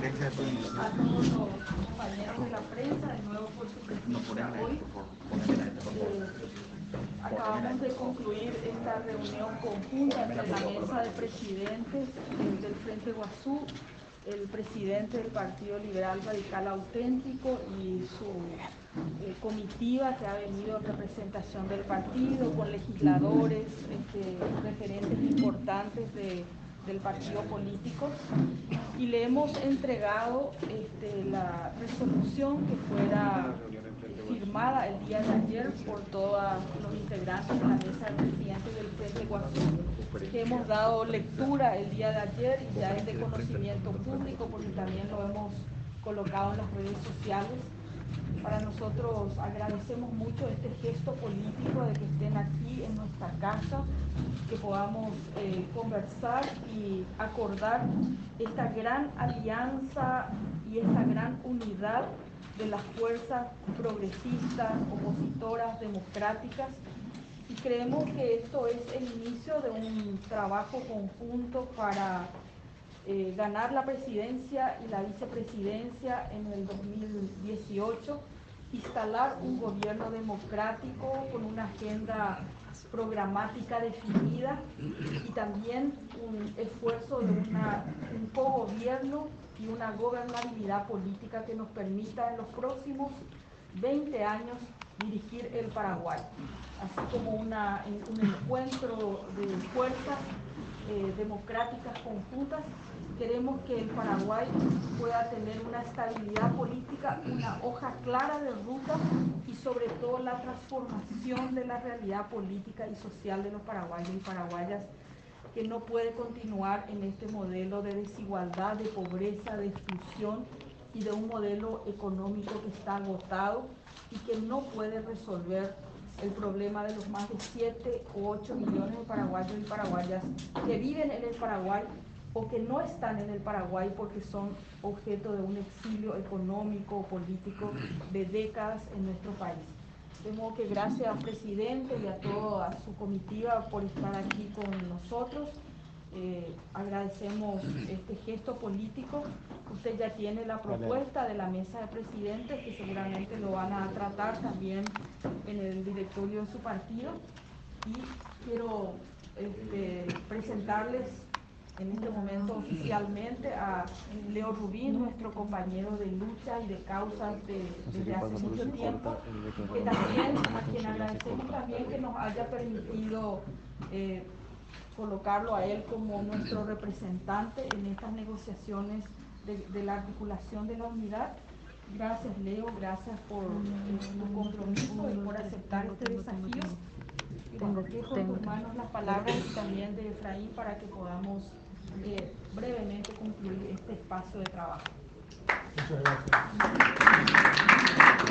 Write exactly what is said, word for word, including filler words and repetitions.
a todos los compañeros de la prensa, de nuevo por su presencia hoy. Eh, acabamos de concluir esta reunión conjunta entre la mesa de presidentes eh, del Frente Guazú, el presidente del Partido Liberal Radical Auténtico y su eh, comitiva que ha venido en representación del partido, con legisladores, este, referentes importantes de, del partido político, y le hemos entregado este, la resolución que fuera firmada el día de ayer por todos los integrantes de la mesa de presidentes del Frente Guazú, que hemos dado lectura el día de ayer y ya es de conocimiento público porque también lo hemos colocado en las redes sociales. Para nosotros agradecemos mucho este gesto político de que estén aquí en nuestra casa, que podamos eh, conversar y acordar esta gran alianza y esta gran unidad de las fuerzas progresistas, opositoras, democráticas, y creemos que esto es el inicio de un trabajo conjunto para eh, ganar la presidencia y la vicepresidencia en el dos mil dieciocho, instalar un gobierno democrático con una agenda programática definida y también un esfuerzo de una, un cogobierno y una gobernabilidad política que nos permita en los próximos veinte años dirigir el Paraguay, así como una, un encuentro de fuerzas eh, democráticas conjuntas. Queremos que el Paraguay pueda tener una estabilidad política, una hoja clara de ruta y sobre todo la transformación de la realidad política y social de los paraguayos y paraguayas, que no puede continuar en este modelo de desigualdad, de pobreza, de exclusión y de un modelo económico que está agotado y que no puede resolver el problema de los más de siete u ocho millones de paraguayos y paraguayas que viven en el Paraguay o que no están en el Paraguay porque son objeto de un exilio económico o político de décadas en nuestro país. De modo que gracias al presidente y a toda su comitiva por estar aquí con nosotros. Eh, agradecemos este gesto político. Usted ya tiene la propuesta de la mesa de presidentes, que seguramente lo van a tratar también en el directorio de su partido. Y quiero este, presentarles en este momento oficialmente a Leo Rubín, nuestro compañero de lucha y de causas de, desde hace mucho tiempo, que también, a quien agradecemos también que nos haya permitido eh, colocarlo a él como nuestro representante en estas negociaciones de, de la articulación de la unidad. Gracias, Leo, gracias por eh, tu compromiso y por aceptar este desafío. Y bueno, dejo en tus manos las palabras también de Efraín para que podamos eh, brevemente concluir este espacio de trabajo. Muchas gracias.